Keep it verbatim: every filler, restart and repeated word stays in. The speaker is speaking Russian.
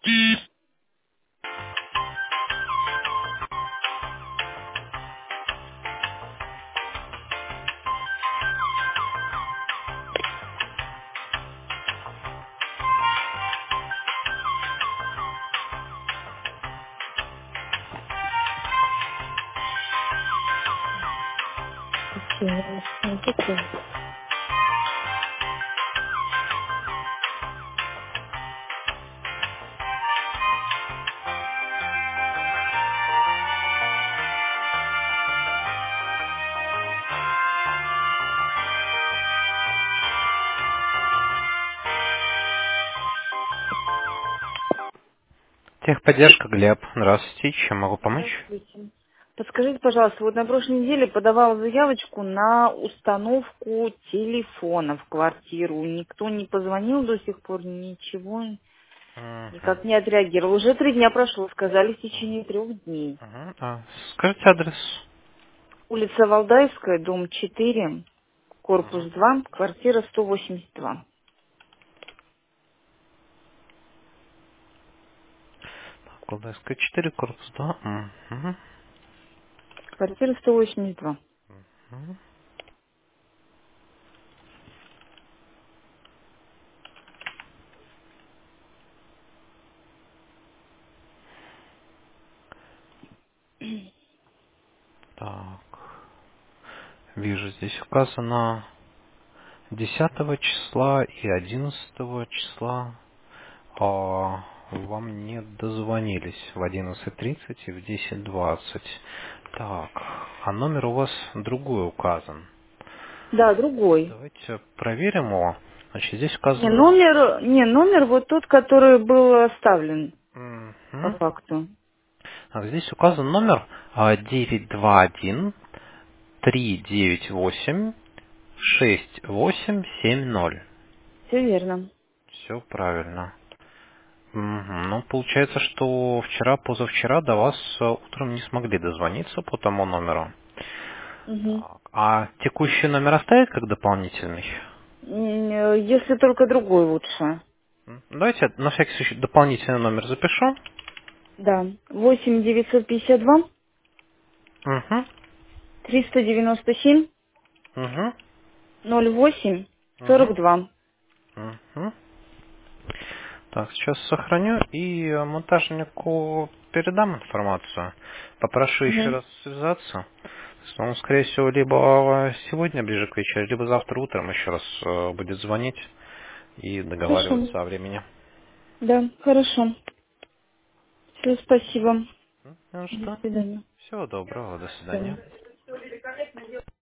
Почему? Ну, такое. Техподдержка, Глеб. Здравствуйте. Чем могу помочь? Здравствуйте. Подскажите, пожалуйста, вот на прошлой неделе подавала заявочку на установку телефона в квартиру. Никто не позвонил до сих пор, ничего, Мгм. никак не отреагировал. Уже три дня прошло, сказали в течение трех дней. Мгм. А, скажите адрес. Улица Валдаевская, дом четыре, корпус Мгм. два, квартира сто восемьдесят два. Колдайская четыре, корпус два. Мгм. Квартира сто восемьдесят два. Мгм. Так. Вижу, здесь указано десятого числа и одиннадцатого числа. А, вам не дозвонились в одиннадцать тридцать и в десять двадцать. Так, а номер у вас другой указан. Да, другой. Давайте проверим его. Значит, здесь Не, указано... номер, не, номер вот тот, который был оставлен по Мгм. факту. Так, здесь указан номер а, девять два один три девять восемь шесть восемь семь ноль. Все верно. Все правильно. Мгм. Ну, получается, что вчера, позавчера до вас э, утром не смогли дозвониться по тому номеру. Мгм. Так. А текущий номер оставить как дополнительный? М, э, Если только другой лучше. М, Давайте на всякий случай дополнительный номер запишу. Да. Восемь девятьсот пятьдесят два Угу. триста девяносто семь Угу. ноль восемь сорок Угу. два. Угу. Так, сейчас сохраню и э, монтажнику передам информацию. Попрошу еще Мгм. раз связаться. Он, скорее всего, либо сегодня ближе к вечеру, либо завтра утром еще раз э, будет звонить и Хорошо. договариваться о времени. Да, хорошо. Все, спасибо. Ну До что, свидания. всего доброго, до До свидания. свидания.